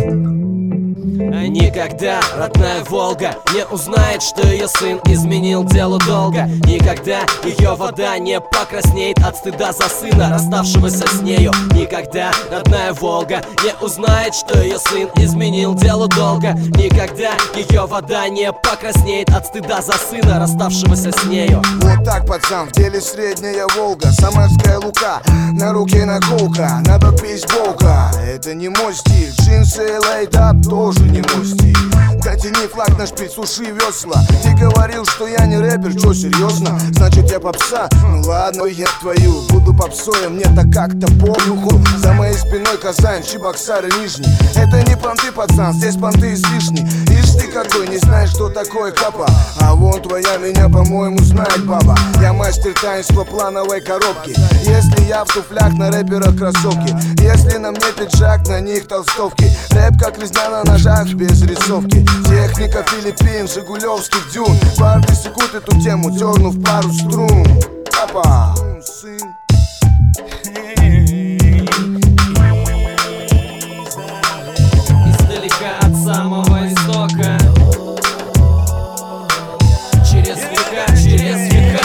Никогда родная Волга не узнает, что ее сын изменил делу долга. Никогда ее вода не покраснеет от стыда за сына, расставшегося с нею. Никогда родная Волга не узнает, что ее сын изменил делу долга. Никогда ее вода не покраснеет от стыда за сына, расставшегося с нею. Вот так, пацан, в деле средняя Волга, самарская Лука, на руке наколка, надо бейсболка. Это не мой стиль, джинсы и лейтап тоже не мой стиль. Дотяни флаг на шпиц, суши весла. Ты говорил, что я не рэпер, что, серьезно? Значит я попса? Ну ладно, я твою, буду попсой, мне так как-то по-духу. За моей спиной Казань, Чебоксар и Нижний. Это не понты, пацан, здесь понты излишни. Ишь ты какой, не знаешь, что такое капа. А вон твоя меня, по-моему, знает баба. Я мастер таинства плановой коробки. Если я в туфлях, на рэперах кроссовки. Если на мне пиджак, на них толстовки. Рэп как резня на ножах, без рисовки. Техника Филиппин, Жигулевский дюн. Парни секут эту тему, дернув пару струн. Папа, сын. Издалека от самого истока, через века, через века.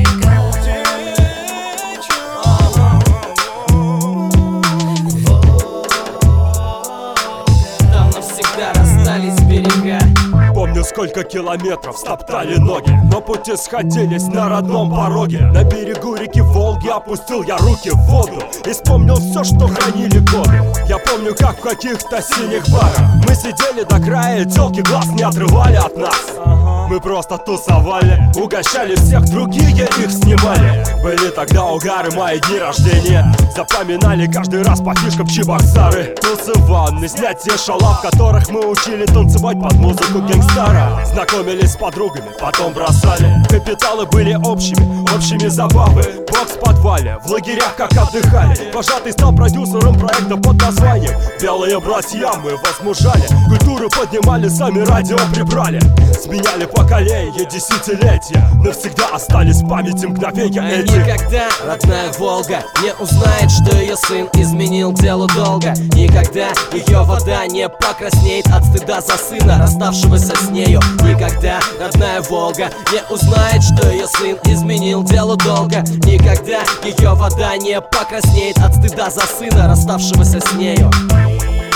Там навсегда расстались берега. Помню, сколько километров стоптали ноги, но пути сходились на родном пороге. На берегу реки Волги опустил я руки в воду и вспомнил все, что хранили годы. Я помню, как в каких-то синих барах мы сидели до края, тёлки глаз не отрывали от нас. Мы просто тусовали, угощали всех, другие их снимали. Были тогда угары, мои дни рождения. Запоминали каждый раз по фишкам Чебоксары. Тусы ванны, снятие шалав, в которых мы учили танцевать под музыку гангстара. Знакомились с подругами, потом бросали. Капиталы были общими забавы. Бокс в подвале, в лагерях как отдыхали. Вожатый стал продюсером проекта под названием «Белые братья», мы возмужали. Культуру поднимали, сами радио прибрали. Сменяли поколения, десятилетия. Навсегда остались в памяти мгновения эти. Никогда родная Волга не узнает, что ее сын изменил делу долга. Никогда ее вода не покраснеет от стыда за сына, расставшегося с нею. Никогда родная Волга не узнает, что ее сын изменил делу долга. Никогда ее вода не покраснеет от стыда за сына, расставшегося с нею.